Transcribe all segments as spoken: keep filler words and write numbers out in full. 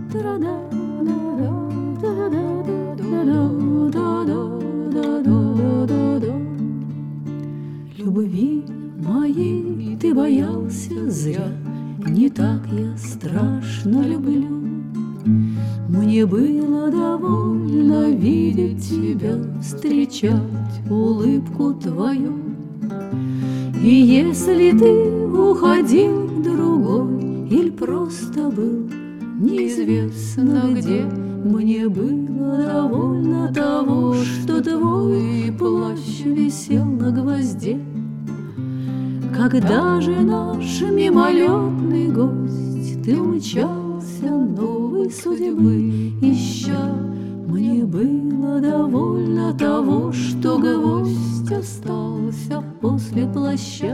Любви моей ты боялся зря, не так я страшно люблю. Мне было довольно видеть тебя, встречать улыбку твою. И если ты уходил другой или просто был неизвестно где, мне было довольно того, что твой плащ висел на гвозде. Когда же наш мимолетный гость, ты умчался новой судьбы ища, мне было довольно того, что гвоздь остался после плаща.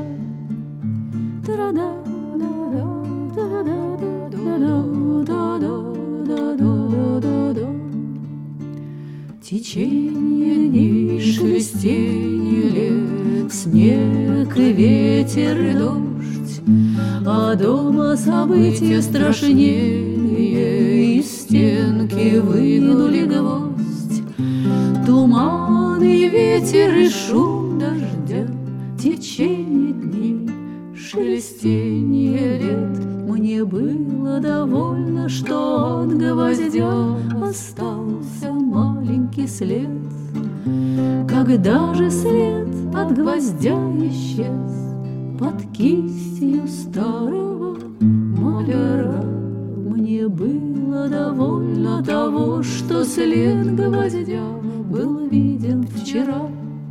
Течение дней, шелестенье лет, снег и ветер и дождь, а дома события страшнее, из стенки вынули гвоздь. Туман и ветер и шум дождя, течение дней, шелестенье лет. Мне было довольно, что от гвоздя остался маленький след. Когда же след от гвоздя исчез под кистью старого маляра, мне было довольно того, что след гвоздя был виден вчера.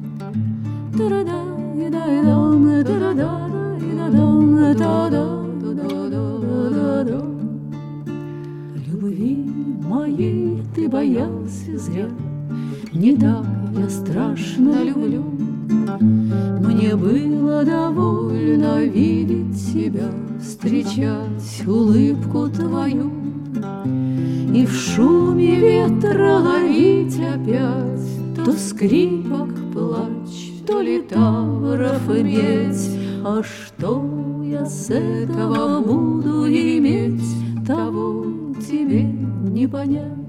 Любви моей ты боялся зря, не так я страшно люблю. Мне было довольно видеть тебя, встречать улыбку твою. И в шуме ветра ловить опять то скрипок плач, то литавров медь. А что я с этого буду иметь, того тебе не понять.